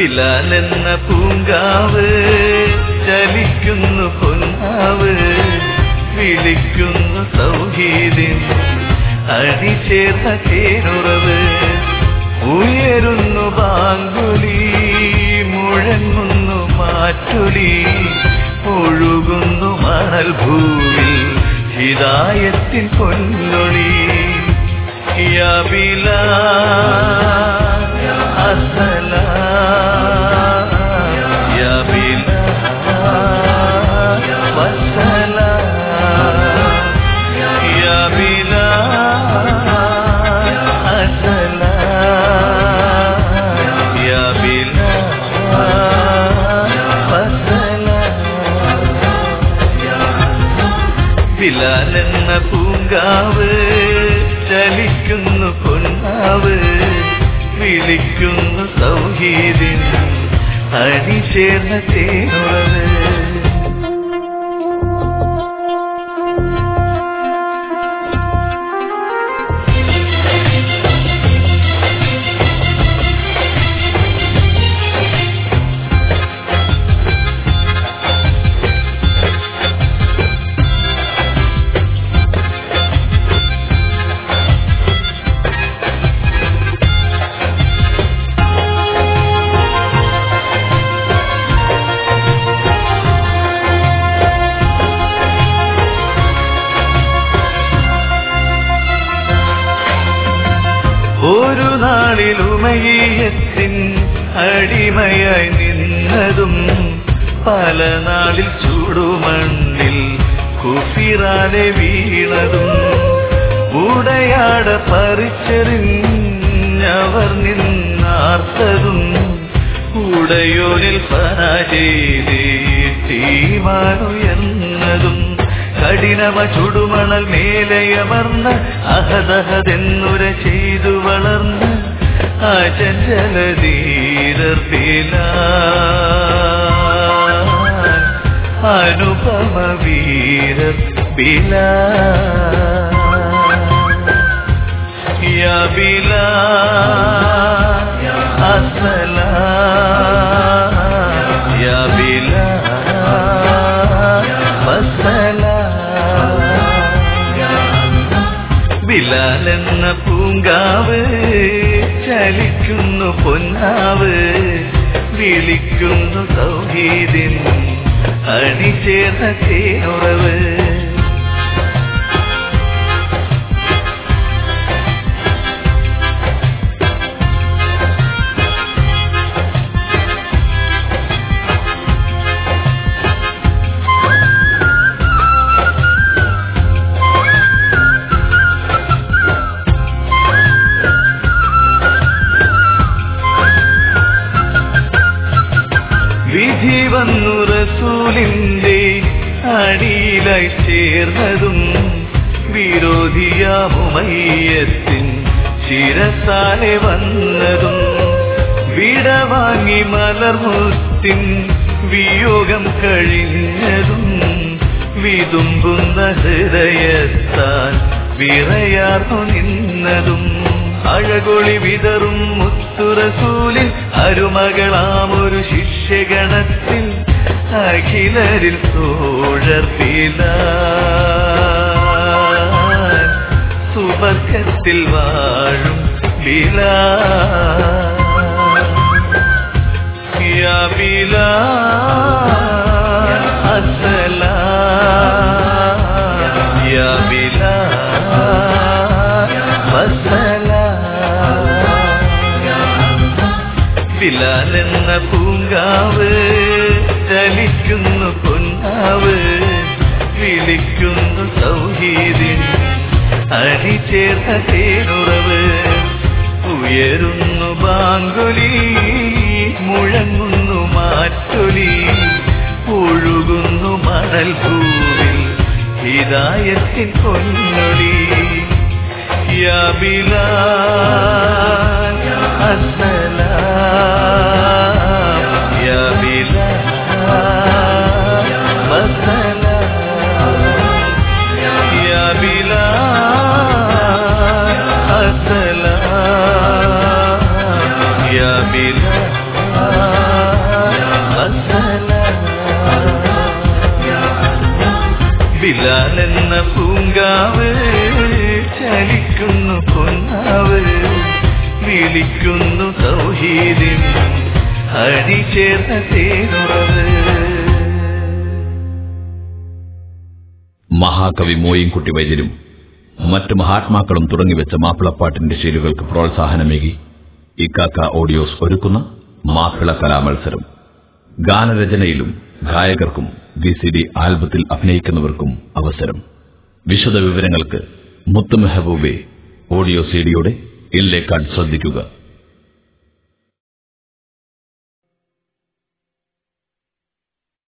ബിലാലെന്ന പൂങ്കാവ് ചലിക്കുന്നു പൊന്നാവ് വിളിക്കുന്നു സൗഹീദിൻ അണിചേർന്ന തേനുറവ് ഉയരുന്നു ബാങ്കുലി മുഴങ്ങുന്നു മാറ്റുലി ഒഴുകുന്നു മണൽ ഭൂവിൽ ഹിദായത്തിൻ പൊന്നൊളി യാ ബിലാൽ അസ്സലാം യാ ബിലാൽ വസ്സലാം യാ ബിലാൽ അസ്സലാം യാ ബിലാൽ വസ്സലാം. ബിലാലെന്ന പൂങ്കാവ് ചലിക്കുന്നു പൊന്നാവ് വിളിക്കുന്നു സൗഹീദിൻ അണിചേർന്ന തേനുറവ്. ഒരു നാളിൽ ഉമയ്യത്തിൻ അടിമയായി നിന്നതും പല നാളിൽ ചൂടുമണ്ണിൽ കുഫിറാനെ വീണതും ഉടയാട പറിച്ചെറിഞ്ഞവർ നിന്നാർത്തതും ഉടയോനിൽ പരാജയമാനുയർന്നതും കഠിനമ ചുടുമണൽ മേലയമർന്ന് അഹദഹതെന്നുര ചെയ്തു വളർന്ന് അചഞ്ചലധീരർ ബിലാൽ അനുപമ വീരർ ബിലാൽ യാ ബിലാൽ അസ്സലാം യാ ബിലാൽ വസ്സലാം. ബിലാലെന്ന പൂങ്കാവ് ചലിക്കുന്നു പൊന്നാവ് വിളിക്കുന്നു സൗഹീദിൻ അണിചേർന്ന തേനുറവ്. വിധി വന്നു റസൂലിന്റെ അടിയിലായി ചേർന്നതും വിരോധിയാമുമയ്യത്തിൻ ശിരസാലെ വന്നതും വിടവാങ്ങി മലർമുത്തിൻ വിയോഗം കഴിഞ്ഞതും വിതുമ്പുന്ന ഹൃദയത്താൽ വിറയാർന്നു നിന്നതും അഴകൊളി വിതറും മുത്തുറസൂലിൽ അരുമകളാമൊരു ശിഷ്യഗണത്തിൽ അഖിലരിൽ തോഴർ ബിലാൽ സുബർക്കത്തിൽ വാഴും ബിലാൽ യാ ബിലാൽ അസ്സലാം യാ ബിലാൽ വസ്സലാം. ബിലാലെന്ന പൂങ്കാവ് ചലിക്കുന്നു പൊന്നാവ് വിളിക്കുന്നു സൗഹീദിൻ അണിചേർന്ന തേനുറവ് ഉയരുന്നു ബാങ്കുലി മുഴങ്ങുന്നു മാറ്റൊലി ഒഴുകുന്നു മണൽ ഭൂവിൽ ഹിദായത്തിൻ പൊന്നൊളി യാ ബിലാൽ അസ്സലാം യാ ബിലാൽ വസ്സലാം യാ ബിലാൽ അസ്സലാം യാ ബിലാൽ എന്ന പൂങ്കാവ് ചലിക്കുന്നു പൊന്നാവ് വിളിക്കുന്നു തൗഹീദിൻ അടിചേർന്ന തേനുറവ്. മഹാകവി മോയിൻകുട്ടി വൈദ്യരും മറ്റ് മഹാത്മാക്കളും തുടങ്ങിവെച്ച മാപ്പിളപ്പാട്ടിന്റെ ശീലുകൾക്ക് പ്രോത്സാഹനമേകി ഇക്കാക്ക ഓഡിയോസ് ഒരുക്കുന്ന മാപ്പിള കലാമത്സരം. ഗാനരചനയിലും ഗായകർക്കും VCD ആൽബത്തിൽ അഭിനയിക്കുന്നവർക്കും അവസരം. വിശദ വിവരങ്ങൾക്ക് മുത്ത് മെഹബൂബെ ഓഡിയോ CD യുടെ ഇൻലേ കാർഡ് ശ്രദ്ധിക്കുക.